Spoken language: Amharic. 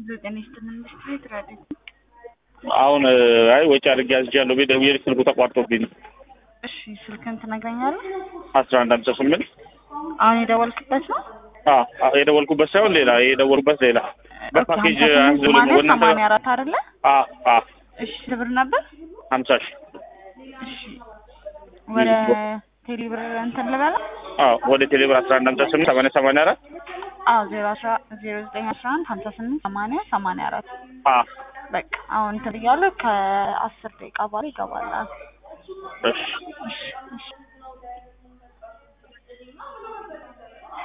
ዘጠኝ ስትል ትራዲክ አሁን አይ ወጪ አድርጌ አዝጃለሁ። በደውዬ ስልኩ ተቋርጦብኝ። እሺ ስልክህን ትነግረኛለህ? 1158 አሁን የደወልክበት ነው? የደወልኩበት ሳይሆን ሌላ የደወልኩበት ሌላ በፓኬጅ አዝሉኝ ወናተ 84 አይደለ? እሺ ብር ነበር 50 ሺህ። እሺ ወደ ቴሌብር እንትን ልበላ? ወደ ቴሌብር 1158 884 0911 58 80 84 በቃ አሁን ትብያለህ ከ10 ደቂቃ በኋላ ይገባል። እሺ